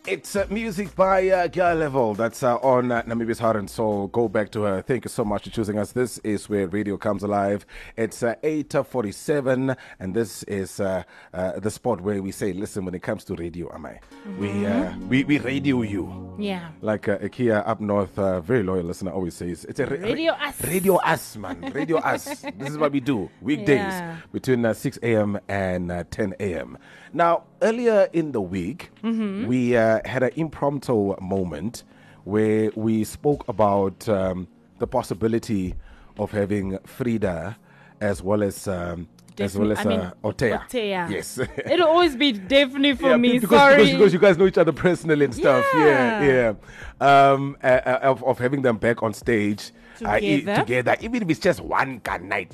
It's music by Girl Level. That's on Namibia's Heart and Soul. Go back to her. Thank you so much for choosing us. This is where radio comes alive. It's 8:47, and this is the spot where we say, listen, when it comes to radio, Amai, we radio you. Yeah. Like Ikea up north, very loyal listener, always says, it's a Radio us. Radio us, man. Radio us. This is what we do. Weekdays between 6 a.m. and 10 a.m. Now, earlier in the week, we had an impromptu moment where we spoke about the possibility of having Frida as well as Otea. Yes. It'll always be definitely for me. Because you guys know each other personally and stuff. Yeah. Of having them back on stage together, even if it's just one night,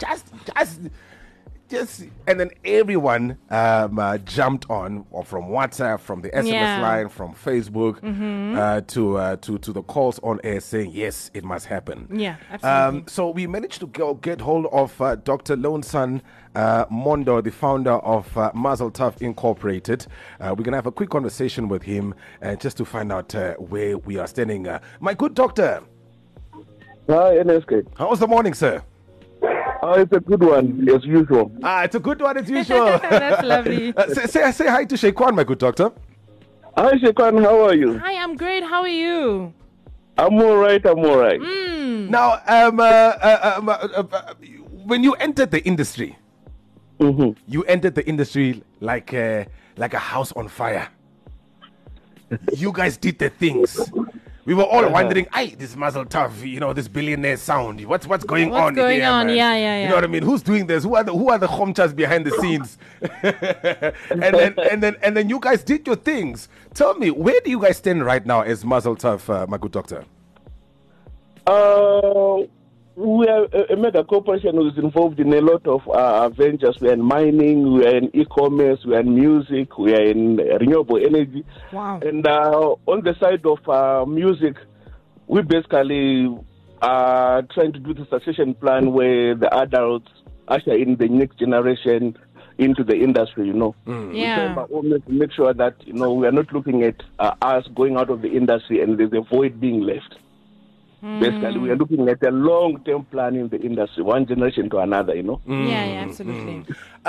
just and then everyone jumped on, or from WhatsApp, from the SMS line, from Facebook, to the calls on air saying yes, it must happen. Yeah, absolutely. So we managed to get hold of Dr. Loneson Mondo, the founder of Mazel Tov Incorporated. We're gonna have a quick conversation with him just to find out where we are standing. My good doctor. Hi, NSK. How was the morning, sir? It's a good one, as usual. It's a good one as usual. That's lovely. Say hi to Shaquan, my good doctor. Hi, Shaquan. How are you? Hi, I'm great. How are you? I'm all right. Now, when you entered the industry, you entered the industry like a house on fire. You guys did the things. We were all wondering, this Mazel Tov, this billionaire sound. What's going on? What's going on? Man? Yeah. You know what I mean? Who's doing this? Who are the chomchas behind the scenes? and then you guys did your things. Tell me, where do you guys stand right now as Mazel Tov, my good doctor? We are a mega corporation who is involved in a lot of ventures. We are in mining, we are in e-commerce, we are in music, we are in renewable energy. Wow. And on the side of music, we basically are trying to do the succession plan where the adults usher in the next generation into the industry, Yeah. We make sure that, we are not looking at us going out of the industry and there's a void being left. Basically, we are looking at a long-term plan in the industry, one generation to another, Yeah, absolutely.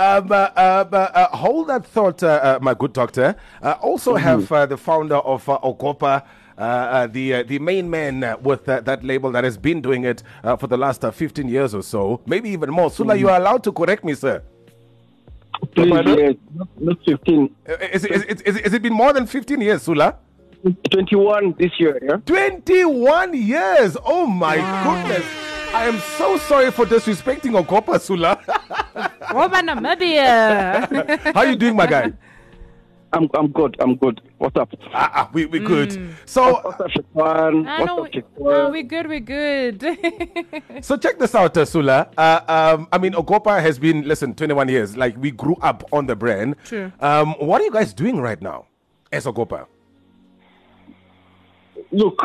Hold that thought, my good doctor. Also have the founder of Ogopa, the main man with that label that has been doing it for the last 15 years or so, maybe even more. Sula, you are allowed to correct me, sir. Please, yes, not 15. Is it been more than 15 years, Sula? 21 this year, yeah? 21 years! Oh my goodness! I am so sorry for disrespecting Ogopa, Sula. How are you doing, my guy? I'm good. What's up? We're good. So, what's up, Shaquan? We're good. So check this out, Sula. Ogopa has been, 21 years. Like, we grew up on the brand. True. What are you guys doing right now as Ogopa? Look,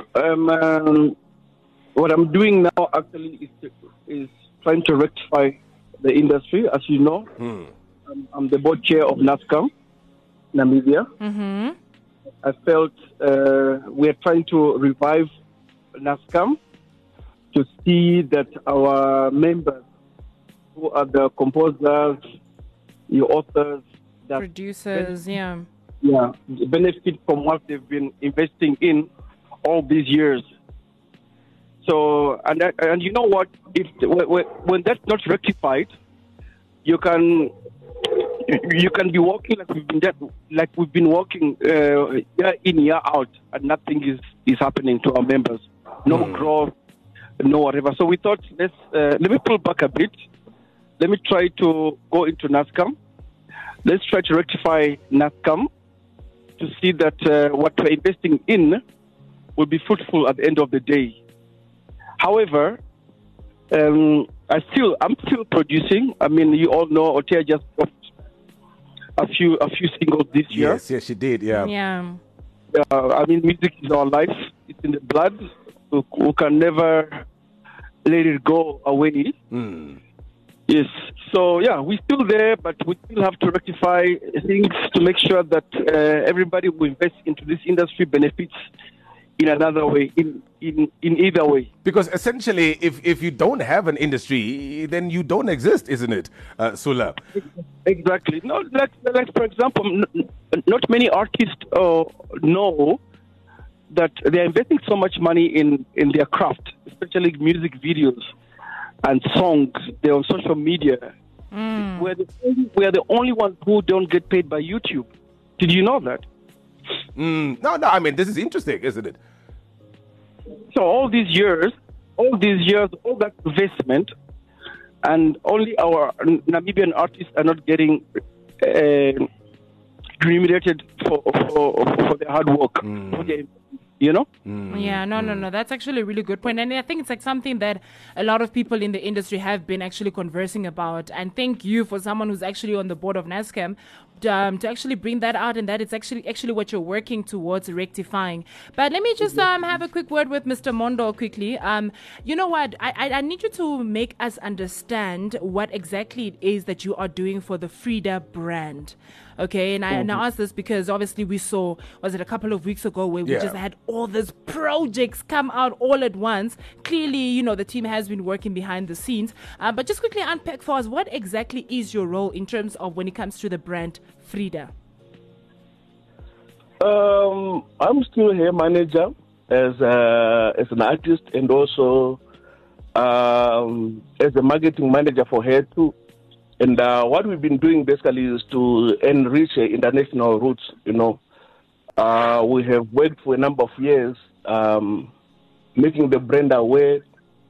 what I'm doing now actually is trying to rectify the industry. As you know, I'm the board chair of NASCAM, Namibia. I felt we are trying to revive NASCAM to see that our members, who are the composers, the authors, that producers, benefit from what they've been investing in all these years. So, and you know what? When that's not rectified, you can be working like we've been working year in, year out, and nothing is happening to our members. No growth, no whatever. So we thought, let me pull back a bit. Let me try to go into NASCAM. Let's try to rectify NASCAM to see that what we're investing in will be fruitful at the end of the day. However, I'm still producing. I mean, you all know Otea just dropped a few singles this year. Yes, she did. Yeah. Music is our life. It's in the blood. We can never let it go away. Yes. So, yeah, we're still there, but we still have to rectify things to make sure that everybody who invests into this industry benefits in another way, in either way. Because essentially, if you don't have an industry, then you don't exist, isn't it, Sula? Exactly. No, like for example, not many artists know that they're investing so much money in their craft, especially music videos and songs. They're on social media. We're the only ones who don't get paid by YouTube. Did you know that? No, I mean, this is interesting, isn't it? So all these years, all that investment, and only our Namibian artists are not getting remunerated for their hard work. You know? Yeah, no. That's actually a really good point. And I think it's like something that a lot of people in the industry have been actually conversing about. And thank you for someone who's actually on the board of NASCAM to actually bring that out, and that it's actually what you're working towards rectifying. But let me just have a quick word with Mr. Mondo quickly. You know what? I need you to make us understand what exactly it is that you are doing for the Frida brand. Okay, and I ask this because obviously we saw, was it a couple of weeks ago, where we just had all these projects come out all at once. Clearly, you know, the team has been working behind the scenes. But just quickly unpack for us, what exactly is your role in terms of when it comes to the brand Frida? I'm still here manager as an artist, and also as a marketing manager for Hair too. And what we've been doing basically is to enrich international roots. You know, we have worked for a number of years, making the brand aware,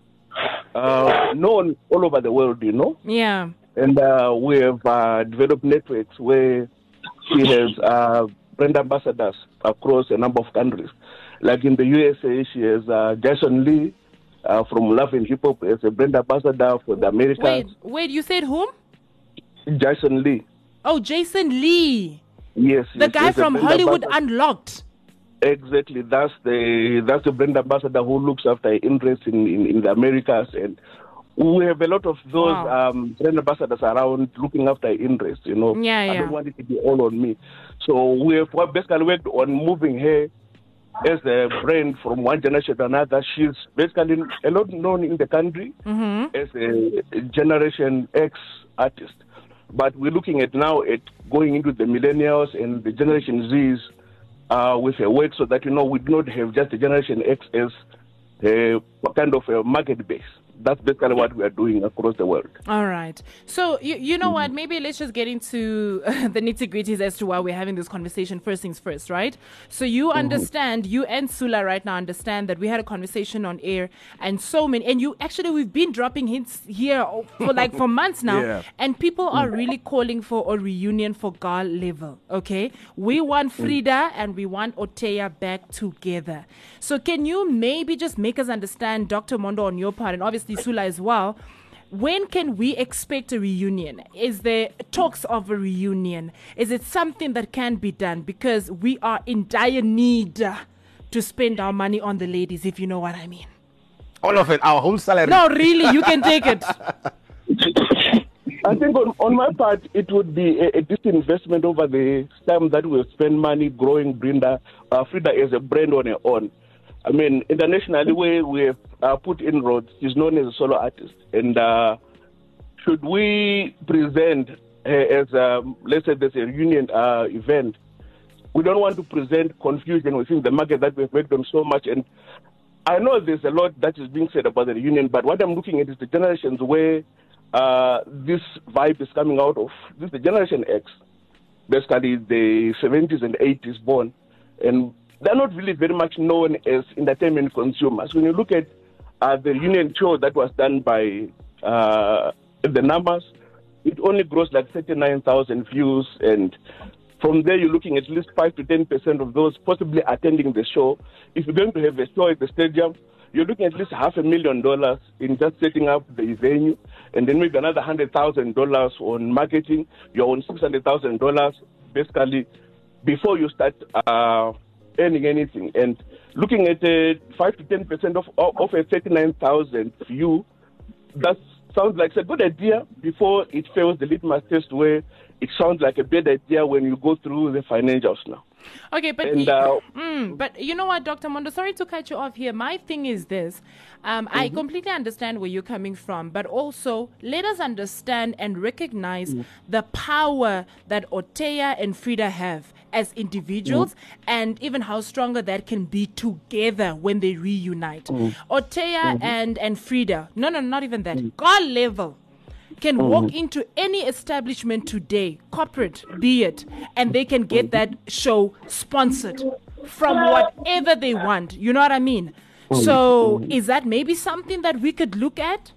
known all over the world. You know. Yeah. And we have developed networks where she has brand ambassadors across a number of countries. Like in the USA, she has Jason Lee from Love and Hip Hop as a brand ambassador for the Americans. Wait, you said whom? Jason Lee. Oh, Jason Lee. Yes. The guy from Hollywood Unlocked. Exactly. That's the brand ambassador who looks after interest in the Americas, and we have a lot of those brand ambassadors around looking after interest, you know. I don't want it to be all on me. So we have basically worked on moving her as a brand from one generation to another. She's basically a lot known in the country as a Generation X artist. But we're looking at now at going into the millennials and the Generation Zs with a work so that, you know, we do not have just the Generation X as a kind of a market base. That's basically what we are doing across the world. All right. So, you know what? Maybe let's just get into the nitty-gritties as to why we're having this conversation. First things first, right? So you understand, you and Sula right now understand that we had a conversation on air, and we've been dropping hints here for months now, and people are really calling for a reunion for Girl Level, okay? We want Frida and we want Oteya back together. So can you maybe just make us understand, Dr. Mondo, on your part, and obviously Sula as well, when can we expect a reunion? Is there talks of a reunion? Is it something that can be done? Because we are in dire need to spend our money on the ladies, if you know what I mean. All of it, our whole salary. No, really, you can take it. I think on my part, it would be a disinvestment over the time that we'll spend money growing Frida as a brand on her own. I mean, internationally, we have put inroads. She's known as a solo artist. And should we present her as, let's say there's a reunion event, we don't want to present confusion within the market that we've worked on so much. And I know there's a lot that is being said about the reunion, but what I'm looking at is the generations where this vibe is coming out of. This is the Generation X, basically the 70s and 80s born. And they're not really very much known as entertainment consumers. When you look at the reunion show that was done by the numbers, it only grows like 39,000 views. And from there, you're looking at least 5 to 10% of those possibly attending the show. If you're going to have a show at the stadium, you're looking at least $500,000 in just setting up the venue, and then maybe another $100,000 on marketing. You're on $600,000 basically before you start earning anything. And looking at 5 to 10% of a 39,000 view, that's sounds like it's a good idea before it fails the litmus test where it sounds like a bad idea when you go through the financials now. Okay, but but you know what, Dr. Mondo, sorry to cut you off here. My thing is this. I completely understand where you're coming from, but also let us understand and recognize the power that Oteya and Frida have as individuals and even how stronger that can be together when they reunite. Oteya and Frida, no, not even that, God level, can walk into any establishment today, corporate be it, and they can get that show sponsored from whatever they want. You know what I mean? So is that maybe something that we could look at?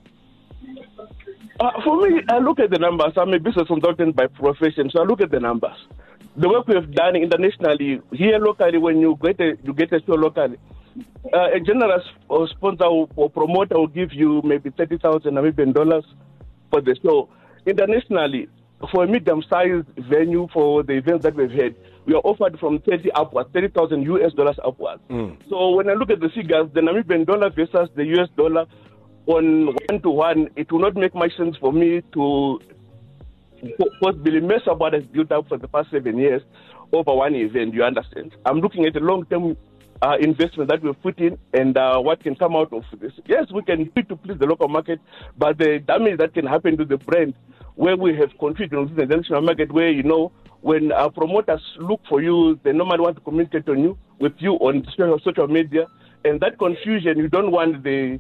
For me, I look at the numbers. I'm a business consultant by profession, so I look at the numbers. The work we have done internationally, here locally, when you get a show locally, a generous sponsor or promoter will give you maybe $30,000 Namibian dollars for the show. Internationally, for a medium-sized venue for the events that we've had, we are offered from 30,000 US dollars upwards. So when I look at the figures, the Namibian dollar versus the US dollar on 1-to-1, it will not make much sense for me to possibly mess up what has built up for the past 7 years over one event. You understand? I'm looking at a long-term investment that we've put in and what can come out of this. Yes, we can do it to please the local market, but the damage that can happen to the brand where we have confusion within the international market, where, you know, when our promoters look for you, they normally want to communicate with you on social media, and that confusion, you don't want the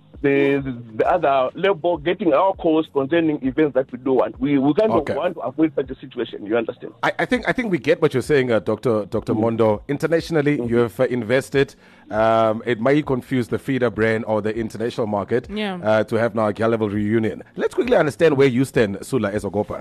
other label getting our calls concerning events that we do want. We kind of want to avoid such a situation. You understand? I think we get what you're saying, Dr. Mondo. Internationally, you have invested. It might confuse the Frida brand or the international market to have now a Gal level reunion. Let's quickly understand where you stand, Sula Ezogopa.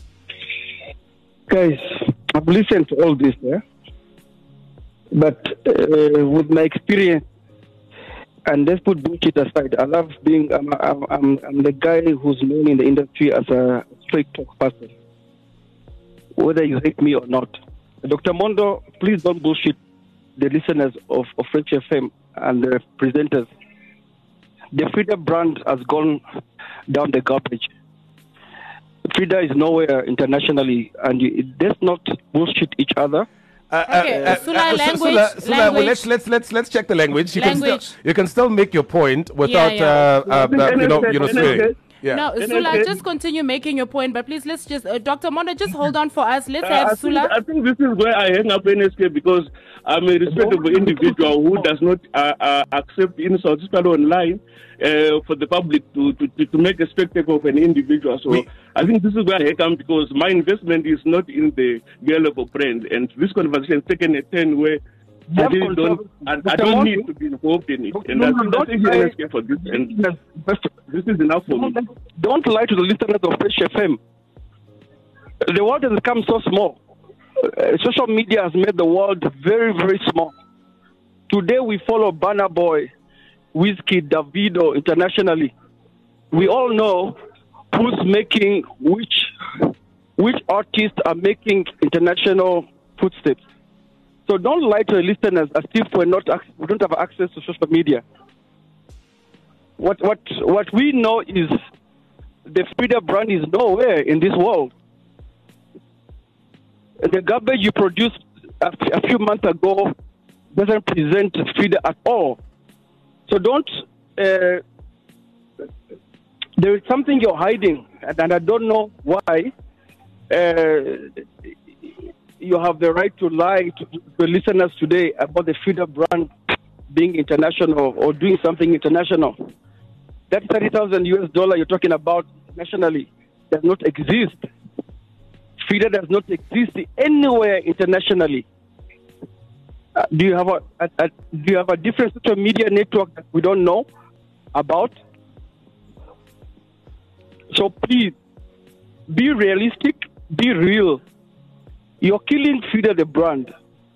Guys, I've listened to all this, but with my experience, and let's put bullshit aside. I love being. I'm the guy who's known in the industry as a straight talk person, whether you hate me or not. Dr. Mondo, please don't bullshit the listeners of French FM and the presenters. The Frida brand has gone down the garbage. Frida is nowhere internationally, and let's not bullshit each other. Sula, language. Let's check the language. You can still make your point without swearing. Yeah. No, Sula, just continue making your point, but please let's just Dr. Mondo, just hold on for us. Let's have Sula. I think this is where I hang up NSK, because I'm a respectable individual who does not accept insults, especially online, for the public to make a spectacle of an individual. So I think this is where I come, because my investment is not in the Gal level brand, and this conversation has taken a turn where I don't need to be involved in it. And I think that's NSK for this, and this is enough for me. Don't lie to the listeners of Fresh FM. The world has become so small. Social media has made the world very, very small. Today we follow Burna Boy, Wizkid, Davido internationally. We all know who's making which artists are making international footsteps. So don't lie to the listeners as if we don't have access to social media. What we know is the Frida brand is nowhere in this world. The garbage you produced a few months ago doesn't present Frida at all. So don't. There is something you're hiding, and I don't know why. You have the right to lie to the listeners today about the Frida brand being international or doing something international. That $30,000 US you're talking about nationally does not exist. Frida does not exist anywhere internationally. Do you have a different social media network that we don't know about? So please, be realistic, be real. You're killing Frida the brand.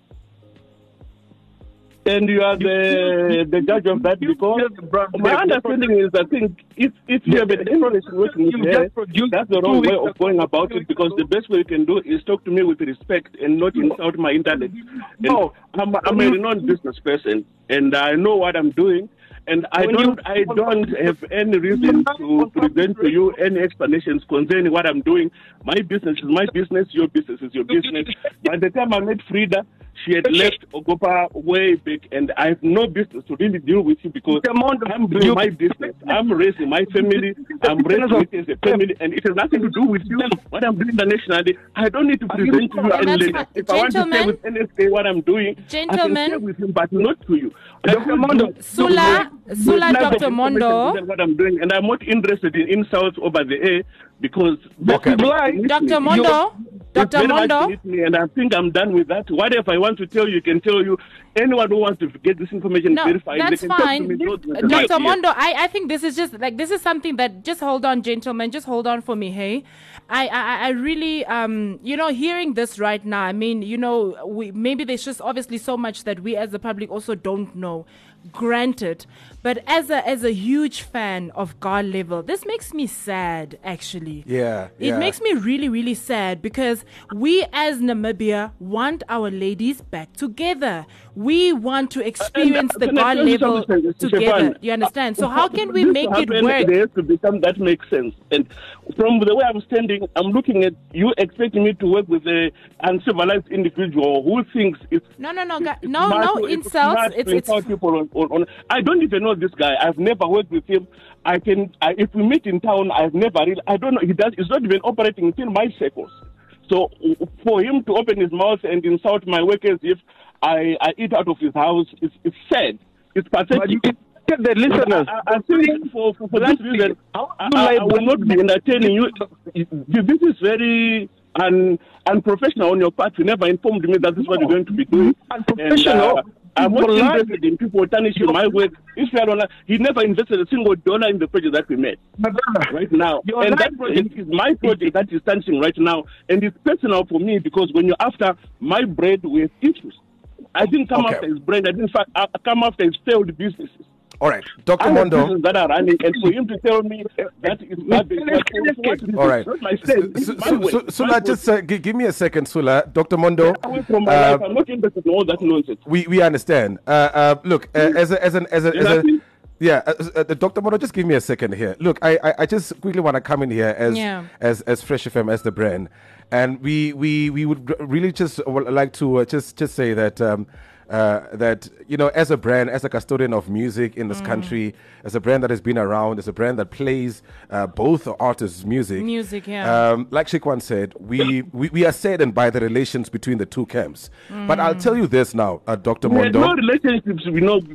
And you are the judge of that, because my understanding is, I think if you have an information working with her, that's the wrong way of going about it, because the best way you can do is talk to me with respect and not insult my intellect. I'm a renowned business person, and I know what I'm doing, And I don't have any reason to present to you any explanations concerning what I'm doing. My business is my business, your business is your business. By the time I met Frida, she had left Ogopa way back, and I have no business to really deal with you because I'm doing my business. I'm raising my family. I'm raising it as a family, and it has nothing to do with you. What I'm doing internationally, I don't need to present to you any later. If I want to say with NSK what I'm doing, I can share with him, but not to you. Dr. Mondo. Sula, Dr. Mondo. What I'm doing, and I'm not interested in insults over the air because Dr. Mondo. Dr. Mondo. And I think I'm done with that. Whatever I want to tell you, can tell you. Anyone who wants to get this information verified, that's they can fine. Talk to me. Dr. Mondo, I think this is just like, this is something that, just hold on, gentlemen, just hold on for me, hey? I really, hearing this right now, I mean, maybe there's just obviously so much that we as the public also don't know. Granted, but as a huge fan of God Level, this makes me sad, actually. It makes me really, really sad because we as Namibia want our ladies back together. We want to experience the God Level together. You understand? So how can we make it work? There has to become that makes sense. And from the way I'm standing, I'm looking at you expecting me to work with an uncivilized individual who thinks it's no insults. It's people on. I don't even know this guy. I've never worked with him. If we meet in town, I don't know. He's not even operating within my circles. So for him to open his mouth and insult my workers if I eat out of his house, it's sad. It's pathetic. The listeners, I think for that reason, I will not be entertaining you. This is very unprofessional on your part. You never informed me that this is what you're going to be doing. Unprofessional. I'm not interested in people tarnishing my work. He never invested a single dollar in the project that we made right now. And that project is my project that is standing right now. And it's personal for me because when you're after my bread with issues, I didn't come after his bread. I didn't come after his failed businesses. All right, Dr. Mondo. That are running, and for him to tell me that is not all right. Sula, just give me a second, Sula. Dr. Mondo. Away from my life. I'm not interested in all that nonsense. We understand. Look, Dr. Mondo, just give me a second here. Look, I just quickly want to come in here as Fresh FM, as the brand, and we would really just like to just say that. That, as a brand, as a custodian of music in this country, as a brand that has been around, as a brand that plays both artists' music, like Shekwan said, we are saddened by the relations between the two camps. But I'll tell you this now, Dr. Mondo. No relationships,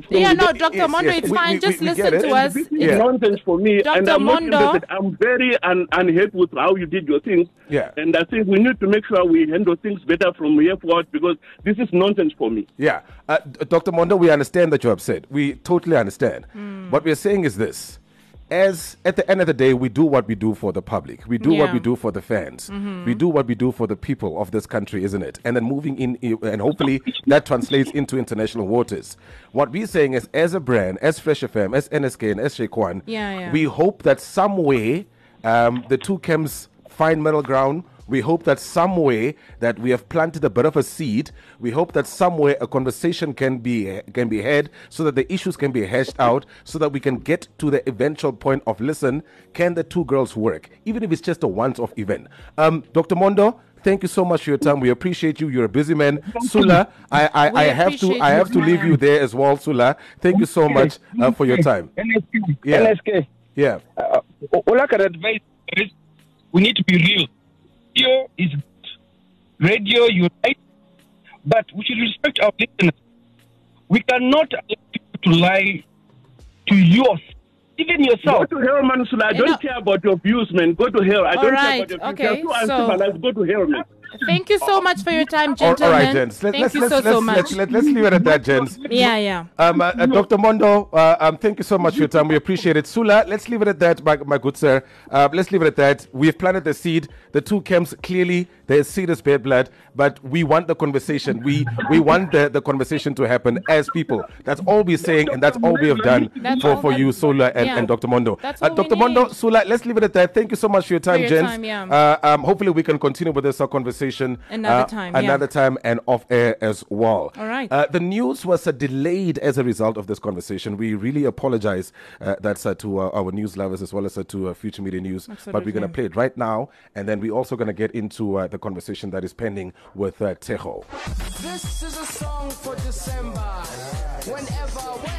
Dr. Mondo, it's fine. Just listen to us. This is nonsense for me, Dr. and I'm Mondo. not interested. I'm very unhappy with how you did your things. Yeah. And I think we need to make sure we handle things better from here forward because this is nonsense for me. Yeah. Dr. Mondo, we understand that you're upset. We totally understand. What we're saying is this. As at the end of the day, we do what we do for the public. We do what we do for the fans. We do what we do for the people of this country, isn't it? And then moving in, and hopefully that translates into international waters. What we're saying is, as a brand, as Fresh FM, as NSK, and as Shekwan, we hope that some way the two camps find middle ground. We hope that some way that we have planted a bit of a seed. We hope that some way a conversation can be had so that the issues can be hashed out so that we can get to the eventual point of, listen, can the two girls work? Even if it's just a once-off event. Dr. Mondo, thank you so much for your time. We appreciate you. You're a busy man. Sula, I have to leave you there as well, Sula. Thank you so much for your time. NSK. Yeah. All I can advise is we need to be real. Radio is good. Radio, you're right. But we should respect our listeners. We cannot allow people to lie to you, even yourself. Go to hell, man. I don't care about your views, man. Go to hell. I don't care about your views. Okay, go to hell, man. Thank you so much for your time, gentlemen. All right, gents. Thank you so much. Let's leave it at that, gents. Yeah. Dr. Mondo, thank you so much for your time. We appreciate it. Sula, let's leave it at that, my good sir. Let's leave it at that. We've planted the seed. The two camps clearly There's serious bad blood, but we want the conversation. We want the conversation to happen as people. That's all we're saying, and that's all we have done for you, Sula and Dr. Mondo. Dr. Mondo, Sula, let's leave it at that. Thank you so much for your time, gents. Hopefully we can continue with this conversation another time and off air as well. All right. The news was delayed as a result of this conversation. We really apologize that's to our news lovers as well as to Future Media News. Absolutely. But we're going to play it right now, and then we're also going to get into the conversation that is pending with Tejo. This is a song for December. Whenever